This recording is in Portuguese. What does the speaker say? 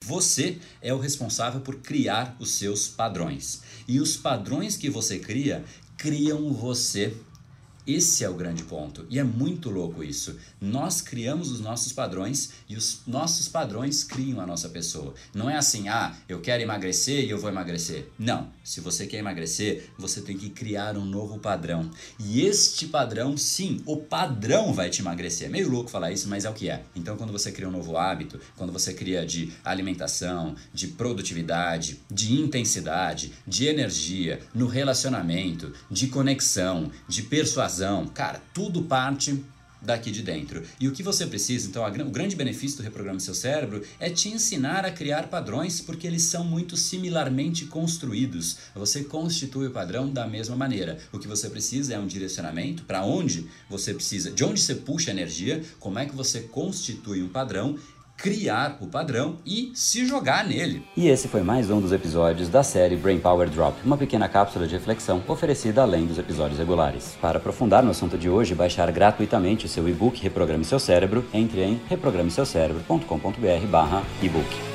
você é o responsável por criar os seus padrões. E os padrões que você cria, criam você. Esse é o grande ponto. E é muito louco isso. Nós criamos os nossos padrões e os nossos padrões criam a nossa pessoa. Não é assim, eu quero emagrecer e eu vou emagrecer. Não. Se você quer emagrecer, você tem que criar um novo padrão. E este padrão, sim, o padrão vai te emagrecer. É meio louco falar isso, mas é o que é. Então, quando você cria um novo hábito, quando você cria de alimentação, de produtividade, de intensidade, de energia, no relacionamento, de conexão, de persuasão, cara, tudo parte daqui de dentro. E o que você precisa, então, o grande benefício do Reprograme Seu Cérebro é te ensinar a criar padrões, porque eles são muito similarmente construídos. Você constitui o padrão da mesma maneira. O que você precisa é um direcionamento para onde você precisa, de onde você puxa energia, como é que você constitui um padrão, criar o padrão e se jogar nele. E esse foi mais um dos episódios da série Brain Power Drop, uma pequena cápsula de reflexão oferecida além dos episódios regulares. Para aprofundar no assunto de hoje e baixar gratuitamente o seu e-book Reprograme Seu Cérebro, entre em reprogrameseucerebro.com.br/ebook.